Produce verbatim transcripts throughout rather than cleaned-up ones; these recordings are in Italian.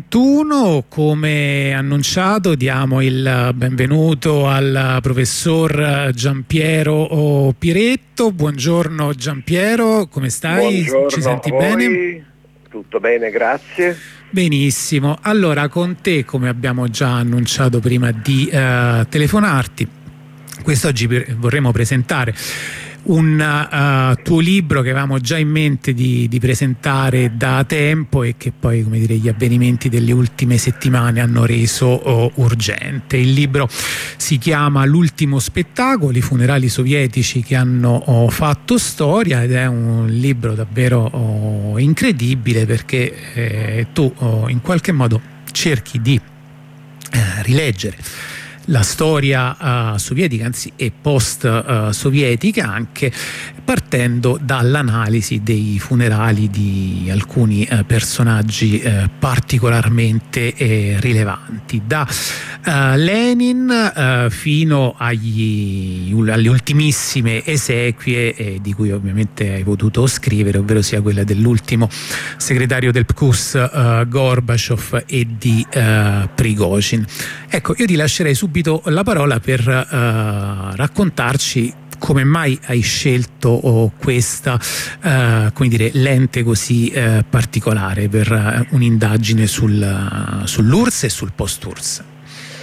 ventuno, come annunciato, diamo il benvenuto al professor Giampiero Piretto. Buongiorno Giampiero, come stai? Buongiorno. Ci senti a voi? bene? Tutto bene, grazie. Benissimo, allora con te, come abbiamo già annunciato prima di uh, telefonarti, quest'oggi vorremmo presentare un uh, tuo libro che avevamo già in mente di, di presentare da tempo e che poi, come dire, gli avvenimenti delle ultime settimane hanno reso oh, urgente. Il libro si chiama L'ultimo spettacolo, i funerali sovietici che hanno oh, fatto storia, ed è un libro davvero oh, incredibile, perché eh, tu oh, in qualche modo cerchi di eh, rileggere la storia uh, sovietica, anzi e post uh, sovietica, anche partendo dall'analisi dei funerali di alcuni uh, personaggi uh, particolarmente eh, rilevanti, da uh, Lenin uh, fino agli, alle ultimissime esequie eh, di cui ovviamente hai potuto scrivere, ovvero sia quella dell'ultimo segretario del P Q S uh, Gorbaciov e di uh, Prigozhin. Ecco, io ti lascerei subito la parola per uh, raccontarci come mai hai scelto oh, questa uh, come dire, lente così uh, particolare per uh, un'indagine sul, uh, sull'U R S S e sul post-U R S S.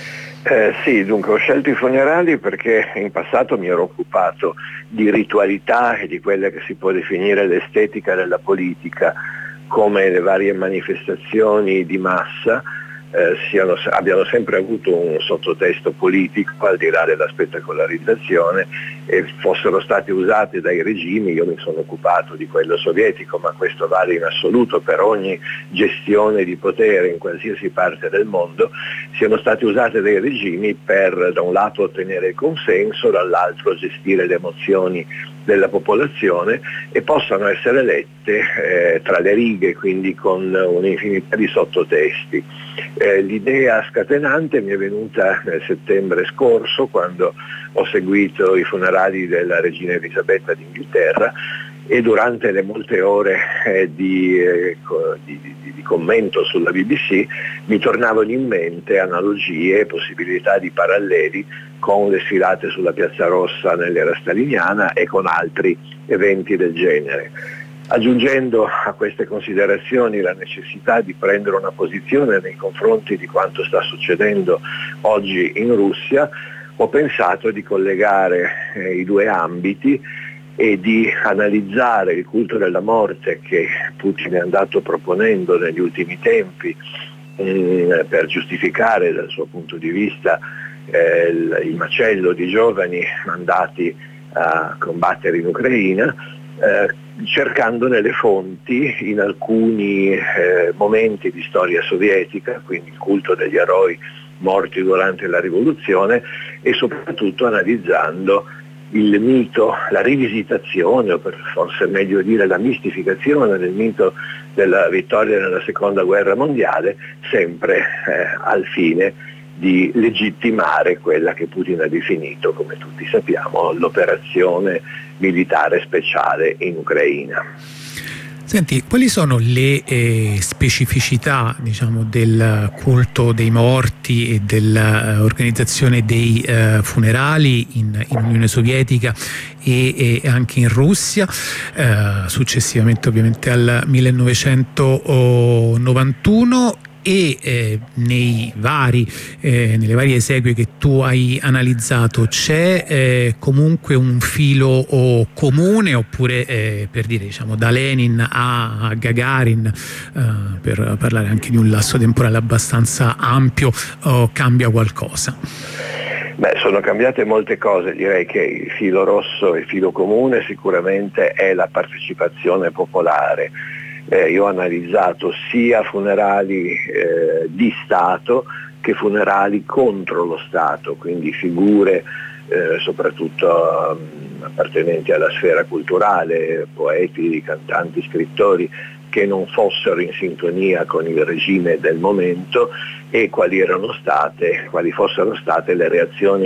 Eh, sì, dunque ho scelto i funerali perché in passato mi ero occupato di ritualità e di quella che si può definire l'estetica della politica, come le varie manifestazioni di massa Eh, siano, abbiano sempre avuto un sottotesto politico al di là della spettacolarizzazione e fossero state usate dai regimi. Io mi sono occupato di quello sovietico, ma questo vale in assoluto per ogni gestione di potere in qualsiasi parte del mondo, siano state usate dai regimi per da un lato ottenere il consenso, dall'altro gestire le emozioni della popolazione, e possano essere lette eh, tra le righe, quindi con un'infinità di sottotesti. Eh, l'idea scatenante mi è venuta nel settembre scorso, quando ho seguito i funerali della regina Elisabetta d'Inghilterra, e durante le molte ore eh, di, eh, di, di, di commento sulla B B C mi tornavano in mente analogie e possibilità di paralleli con le sfilate sulla Piazza Rossa nell'era staliniana e con altri eventi del genere. Aggiungendo a queste considerazioni la necessità di prendere una posizione nei confronti di quanto sta succedendo oggi in Russia, ho pensato di collegare eh, i due ambiti e di analizzare il culto della morte che Putin è andato proponendo negli ultimi tempi mh, per giustificare dal suo punto di vista eh, il, il macello di giovani mandati a combattere in Ucraina, eh, cercando nelle fonti in alcuni eh, momenti di storia sovietica, quindi il culto degli eroi morti durante la rivoluzione, e soprattutto analizzando il mito, la rivisitazione, o per forse meglio dire la mistificazione del mito della vittoria nella seconda guerra mondiale, sempre eh, al fine di legittimare quella che Putin ha definito, come tutti sappiamo, l'operazione militare speciale in Ucraina. Senti, quali sono le eh, specificità, diciamo, del culto dei morti e dell'organizzazione dei eh, funerali in, in Unione Sovietica e, e anche in Russia, eh, successivamente ovviamente al millenovecentonovantuno? E eh, nei vari, eh, nelle varie esequie che tu hai analizzato c'è eh, comunque un filo oh, comune, oppure eh, per dire, diciamo, da Lenin a Gagarin, eh, per parlare anche di un lasso temporale abbastanza ampio, oh, cambia qualcosa? Beh, sono cambiate molte cose. Direi che il filo rosso e il filo comune sicuramente è la partecipazione popolare. Eh, io ho analizzato sia funerali eh, di Stato che funerali contro lo Stato, quindi figure eh, soprattutto um, appartenenti alla sfera culturale, poeti, cantanti, scrittori, che non fossero in sintonia con il regime del momento, e quali erano state, quali fossero state le reazioni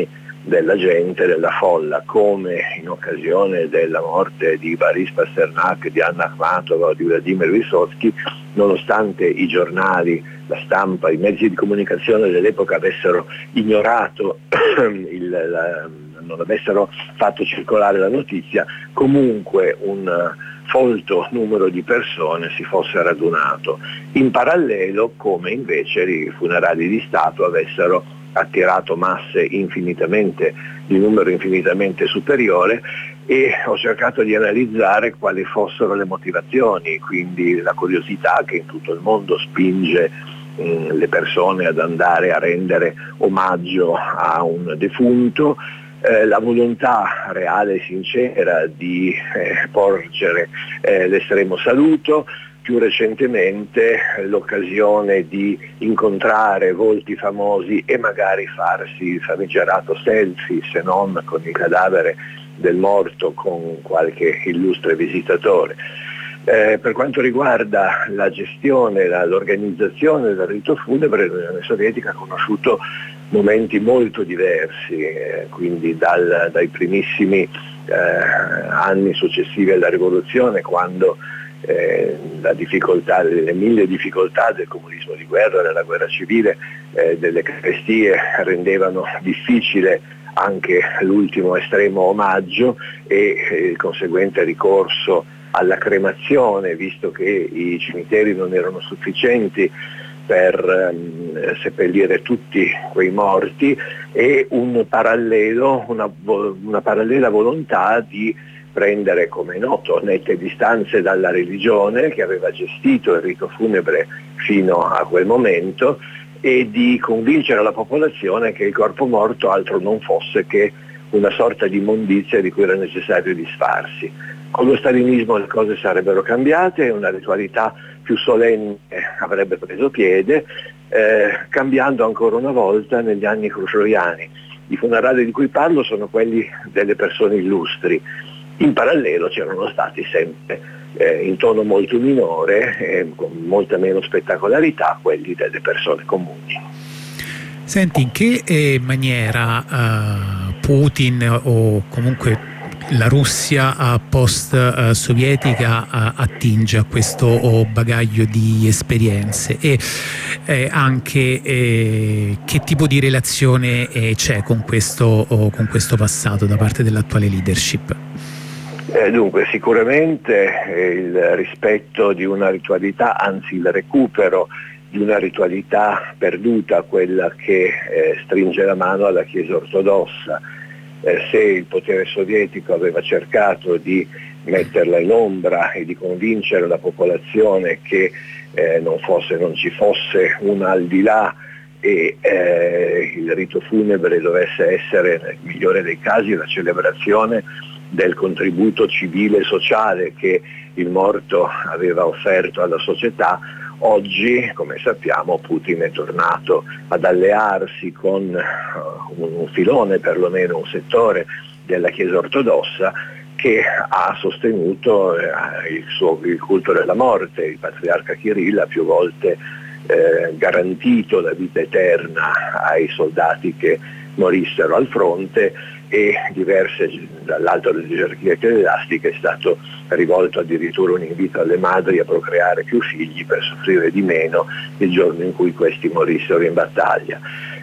della gente, della folla, come in occasione della morte di Boris Pasternak, di Anna Akhmatova o di Vladimir Vysotsky, nonostante i giornali, la stampa, i mezzi di comunicazione dell'epoca avessero ignorato, il, la, non avessero fatto circolare la notizia, comunque un folto numero di persone si fosse radunato. In parallelo, come invece i funerali di Stato avessero attirato masse infinitamente, di numero infinitamente superiore, e ho cercato di analizzare quali fossero le motivazioni, quindi la curiosità che in tutto il mondo spinge mh, le persone ad andare a rendere omaggio a un defunto, eh, la volontà reale e sincera di eh, porgere eh, l'estremo saluto, più recentemente l'occasione di incontrare volti famosi e magari farsi il famigerato selfie, se non con il cadavere del morto, con qualche illustre visitatore. Eh, per quanto riguarda la gestione, la, l'organizzazione del rito funebre, l'Unione Sovietica ha conosciuto momenti molto diversi, eh, quindi dal, dai primissimi eh, anni successivi alla rivoluzione, quando Eh, la difficoltà, le mille difficoltà del comunismo di guerra, della guerra civile, eh, delle carestie rendevano difficile anche l'ultimo estremo omaggio e eh, il conseguente ricorso alla cremazione, visto che i cimiteri non erano sufficienti per ehm, seppellire tutti quei morti, e un parallelo, una, una parallela volontà di prendere, come è noto, nette distanze dalla religione che aveva gestito il rito funebre fino a quel momento, e di convincere la popolazione che il corpo morto altro non fosse che una sorta di immondizia di cui era necessario disfarsi. Con lo stalinismo le cose sarebbero cambiate, una ritualità più solenne avrebbe preso piede, eh, cambiando ancora una volta negli anni khrushcheviani. I funerali di cui parlo sono quelli delle persone illustri. In parallelo c'erano stati sempre, eh, in tono molto minore e eh, con molta meno spettacolarità, quelli delle persone comuni. Senti, in che eh, maniera uh, Putin o comunque la Russia uh, post-sovietica uh, attinge a questo oh, bagaglio di esperienze, e eh, anche eh, che tipo di relazione eh, c'è con questo, oh, con questo passato da parte dell'attuale leadership? Eh, dunque sicuramente eh, il rispetto di una ritualità, anzi il recupero di una ritualità perduta, quella che eh, stringe la mano alla Chiesa ortodossa. Eh, se il potere sovietico aveva cercato di metterla in ombra e di convincere la popolazione che eh, non fosse, non ci fosse un al di là, e eh, il rito funebre dovesse essere, nel migliore dei casi, la celebrazione del contributo civile e sociale che il morto aveva offerto alla società, oggi, come sappiamo, Putin è tornato ad allearsi con uh, un filone, perlomeno un settore della Chiesa ortodossa, che ha sostenuto eh, il, suo, il culto della morte. Il patriarca Kirill ha più volte eh, garantito la vita eterna ai soldati che morissero al fronte, e diverse, dall'alto delle gerarchie ecclesiastiche è stato rivolto addirittura un invito alle madri a procreare più figli per soffrire di meno il giorno in cui questi morissero in battaglia.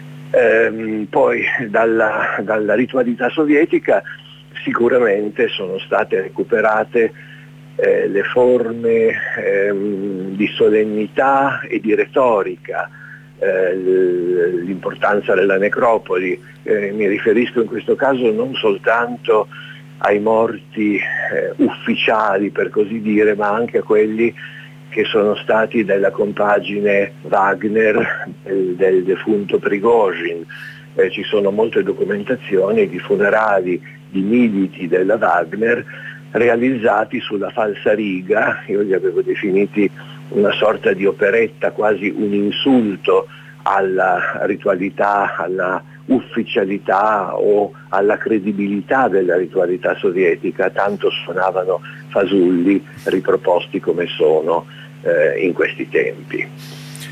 Ehm, poi dalla, dalla ritualità sovietica sicuramente sono state recuperate eh, le forme ehm, di solennità e di retorica, eh, l'importanza della necropoli. Eh, mi riferisco in questo caso non soltanto ai morti eh, ufficiali, per così dire, ma anche a quelli che sono stati della compagine Wagner del, del defunto Prigozhin. Eh, ci sono molte documentazioni di funerali di militi della Wagner realizzati sulla falsariga. Io li avevo definiti una sorta di operetta, quasi un insulto alla ritualità, alla ufficialità o alla credibilità della ritualità sovietica, tanto suonavano fasulli riproposti come sono eh, in questi tempi.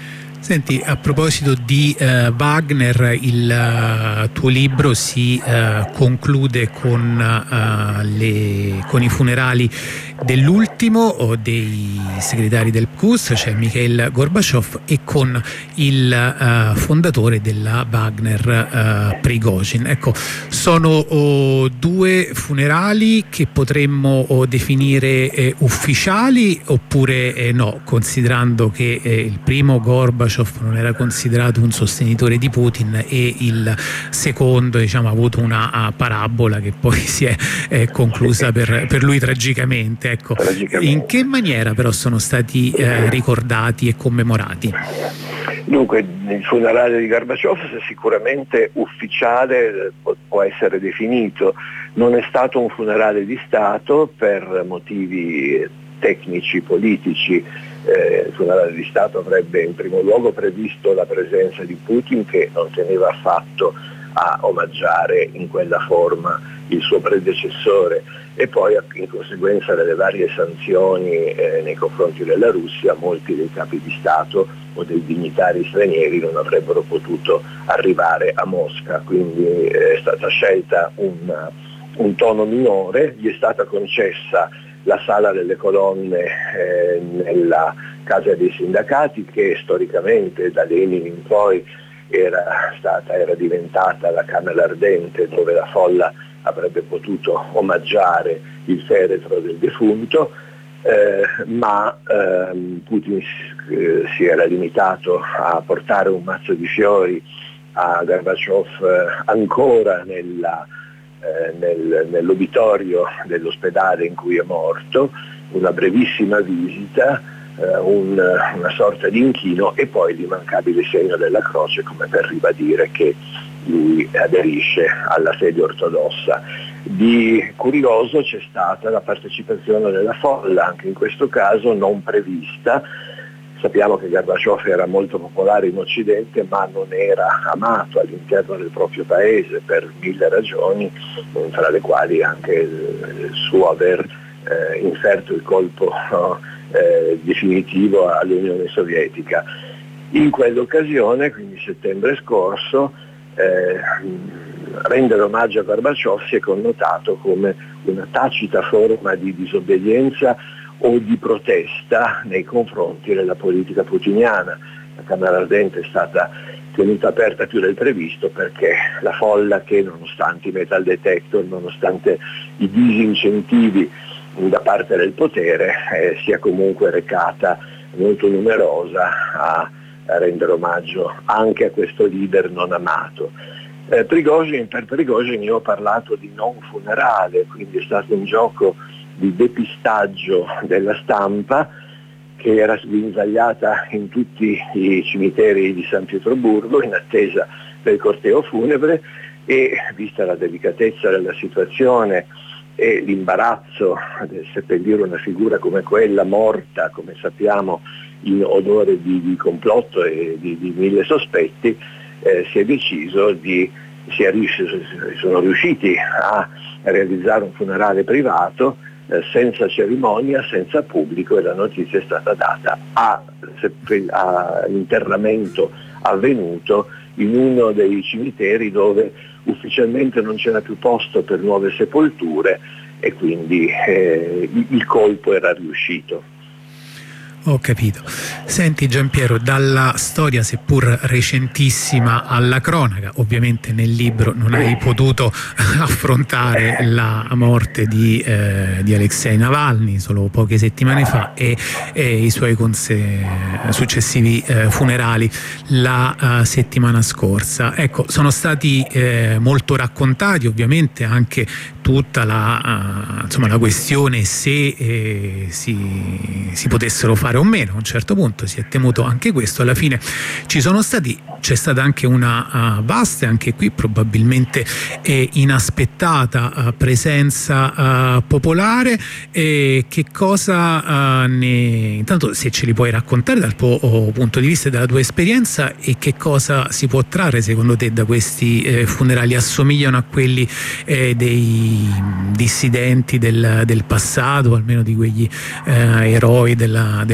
Senti, a proposito di uh, Wagner, il uh, tuo libro si uh, conclude con, uh, le, con i funerali dell'ultimo o dei segretari del P Q S, cioè Mikhail Gorbaciov, e con il uh, fondatore della Wagner, uh, Prigozhin. Ecco, sono oh, due funerali che potremmo oh, definire eh, ufficiali oppure eh, no, considerando che eh, il primo Gorbaciov non era considerato un sostenitore di Putin e il secondo, diciamo, ha avuto una uh, parabola che poi si è eh, conclusa per, per lui tragicamente. Ecco, in che maniera però sono stati eh, ricordati e commemorati? Dunque, il funerale di Gorbaciov sicuramente ufficiale può essere definito, non è stato un funerale di Stato per motivi tecnici, politici. Eh, il funerale di Stato avrebbe in primo luogo previsto la presenza di Putin, che non teneva affatto a omaggiare in quella forma il suo predecessore, e poi in conseguenza delle varie sanzioni eh, nei confronti della Russia molti dei capi di Stato o dei dignitari stranieri non avrebbero potuto arrivare a Mosca, quindi eh, è stata scelta un, un tono minore, gli è stata concessa la sala delle colonne eh, nella Casa dei Sindacati, che storicamente da Lenin in poi era stata, era diventata la Camera Ardente, dove la folla avrebbe potuto omaggiare il feretro del defunto, eh, ma ehm, Putin eh, si era limitato a portare un mazzo di fiori a Gorbaciov eh, ancora nella, eh, nel, nell'obitorio dell'ospedale in cui è morto, una brevissima visita, eh, un, una sorta di inchino e poi l'immancabile segno della croce, come per ribadire che lui aderisce alla fede ortodossa. Di curioso c'è stata la partecipazione della folla, anche in questo caso non prevista. Sappiamo che Gorbaciov era molto popolare in Occidente, ma non era amato all'interno del proprio paese per mille ragioni, tra le quali anche il suo aver eh, inferto il colpo no, eh, definitivo all'Unione Sovietica. In quell'occasione, quindi settembre scorso, Eh, rendere omaggio a Gorbaciov si è connotato come una tacita forma di disobbedienza o di protesta nei confronti della politica putiniana. La Camera Ardente è stata tenuta aperta più del previsto perché la folla, che nonostante i metal detector, nonostante i disincentivi da parte del potere, eh, sia comunque recata molto numerosa a a rendere omaggio anche a questo leader non amato. Eh, Prigozhin, per Prigozhin io ho parlato di non funerale, quindi è stato un gioco di depistaggio della stampa che era sguinzagliata in tutti i cimiteri di San Pietroburgo in attesa del corteo funebre, e vista la delicatezza della situazione e l'imbarazzo del seppellire una figura come quella morta, come sappiamo, in odore di, di complotto e di, di mille sospetti, eh, si è deciso di, si è riuscito, sono riusciti a realizzare un funerale privato eh, senza cerimonia, senza pubblico, e la notizia è stata data all'interramento avvenuto in uno dei cimiteri dove ufficialmente non c'era più posto per nuove sepolture, e quindi eh, il colpo era riuscito. Ho capito. Senti Giampiero, dalla storia seppur recentissima alla cronaca, ovviamente nel libro non hai potuto affrontare la morte di, eh, di Alexei Navalny solo poche settimane fa e, e i suoi successivi eh, funerali la uh, settimana scorsa. Ecco, sono stati eh, molto raccontati, ovviamente anche tutta la, uh, insomma, la questione se eh, si, si potessero fare o meno. A un certo punto si è temuto anche questo. Alla fine ci sono stati, c'è stata anche una uh, vasta e anche qui probabilmente eh, inaspettata uh, presenza uh, popolare. E che cosa uh, ne intanto, se ce li puoi raccontare dal tuo oh, punto di vista e dalla tua esperienza, e che cosa si può trarre secondo te da questi eh, funerali? Assomigliano a quelli eh, dei dissidenti del, del passato, almeno di quegli eh, eroi della, della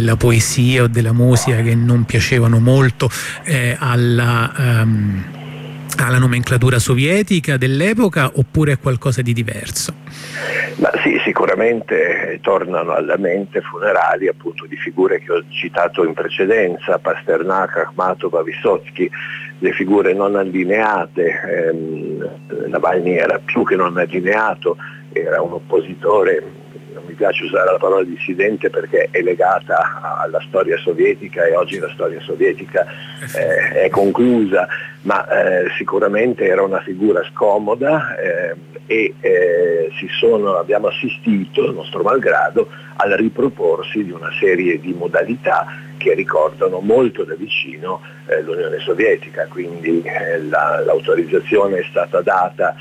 della poesia o della musica che non piacevano molto eh, alla, um, alla nomenclatura sovietica dell'epoca, oppure è qualcosa di diverso? Ma sì, sicuramente tornano alla mente funerali appunto di figure che ho citato in precedenza, Pasternak, Akhmatova, Vysotsky, le figure non allineate. ehm, Navalny era più che non allineato, era un oppositore, non mi piace usare la parola dissidente perché è legata alla storia sovietica e oggi la storia sovietica eh, è conclusa, ma eh, sicuramente era una figura scomoda eh, e eh, si sono, abbiamo assistito, nostro malgrado, al riproporsi di una serie di modalità che ricordano molto da vicino eh, l'Unione Sovietica, quindi eh, la, l'autorizzazione è stata data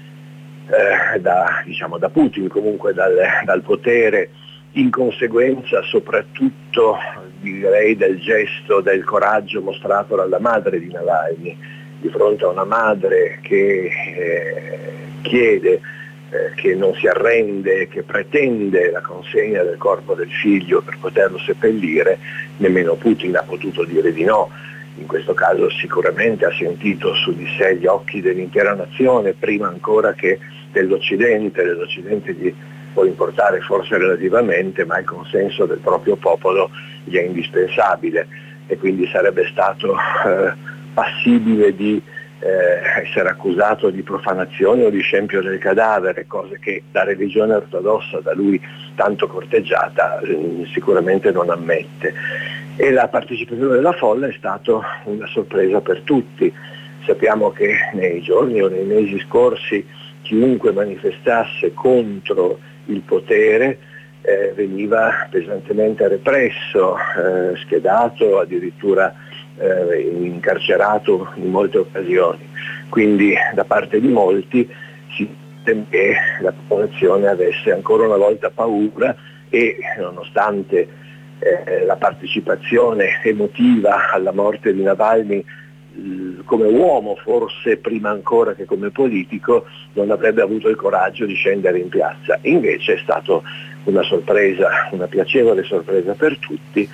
eh, da, diciamo, da Putin, comunque dal, dal potere, in conseguenza soprattutto direi del gesto, del coraggio mostrato dalla madre di Navalny, di fronte a una madre che eh, chiede, eh, che non si arrende, che pretende la consegna del corpo del figlio per poterlo seppellire. Nemmeno Putin ha potuto dire di no. In questo caso sicuramente ha sentito su di sé gli occhi dell'intera nazione, prima ancora che dell'Occidente. Dell'Occidente gli può importare forse relativamente, ma il consenso del proprio popolo gli è indispensabile, e quindi sarebbe stato eh, passibile di eh, essere accusato di profanazione o di scempio del cadavere, cose che la religione ortodossa, da lui tanto corteggiata, eh, sicuramente non ammette. E la partecipazione della folla è stata una sorpresa per tutti. Sappiamo che nei giorni o nei mesi scorsi chiunque manifestasse contro il potere eh, veniva pesantemente represso, eh, schedato, addirittura eh, incarcerato in molte occasioni. Quindi da parte di molti si teme che la popolazione avesse ancora una volta paura e, nonostante eh, la partecipazione emotiva alla morte di Navalny come uomo, forse prima ancora che come politico, non avrebbe avuto il coraggio di scendere in piazza. Invece è stata una sorpresa, una piacevole sorpresa per tutti.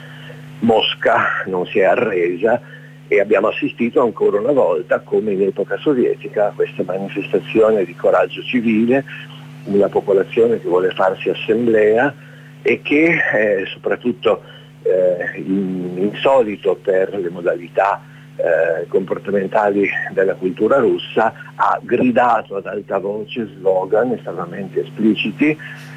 Mosca non si è arresa e abbiamo assistito ancora una volta, come in epoca sovietica, a questa manifestazione di coraggio civile, una popolazione che vuole farsi assemblea e che eh, soprattutto eh, in, insolito per le modalità Eh, comportamentali della cultura russa, ha gridato ad alta voce slogan estremamente espliciti: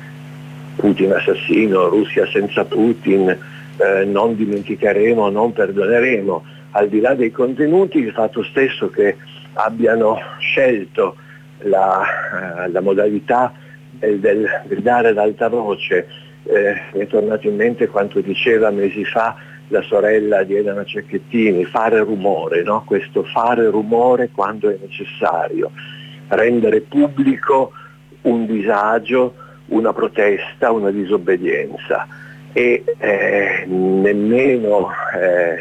Putin assassino, Russia senza Putin, eh, non dimenticheremo, non perdoneremo. Al di là dei contenuti, il fatto stesso che abbiano scelto la, eh, la modalità del, del gridare ad alta voce, eh, mi è tornato in mente quanto diceva mesi fa la sorella di Elena Cecchettin, fare rumore, no? Questo fare rumore quando è necessario, rendere pubblico un disagio, una protesta, una disobbedienza. E eh, nemmeno eh,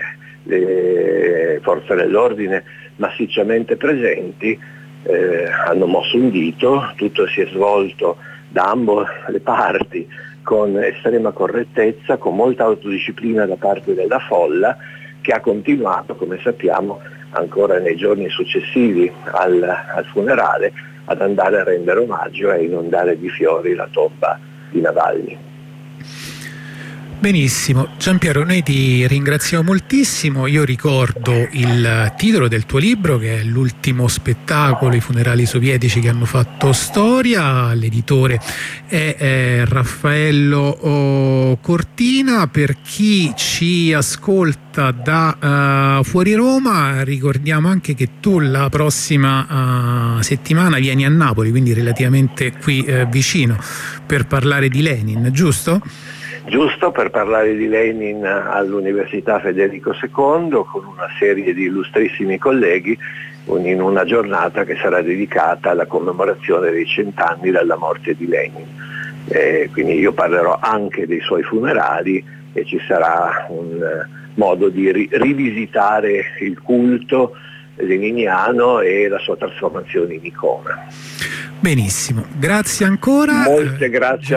le forze dell'ordine massicciamente presenti eh, hanno mosso un dito. Tutto si è svolto da ambo le parti con estrema correttezza, con molta autodisciplina da parte della folla, che ha continuato, come sappiamo, ancora nei giorni successivi al, al funerale, ad andare a rendere omaggio e a inondare di fiori la tomba di Navalny. Benissimo, Giampiero, noi ti ringraziamo moltissimo. Io ricordo il titolo del tuo libro, che è L'ultimo spettacolo, i funerali sovietici che hanno fatto storia. L'editore è, è Raffaello oh, Cortina. Per chi ci ascolta da uh, fuori Roma, ricordiamo anche che tu la prossima uh, settimana vieni a Napoli, quindi relativamente qui uh, vicino, per parlare di Lenin, giusto? Giusto, per parlare di Lenin all'Università Federico secondo, con una serie di illustrissimi colleghi, in una giornata che sarà dedicata alla commemorazione dei cent'anni dalla morte di Lenin. Eh, quindi io parlerò anche dei suoi funerali e ci sarà un modo di ri- rivisitare il culto leniniano e la sua trasformazione in icona. Benissimo, grazie ancora. Molte grazie.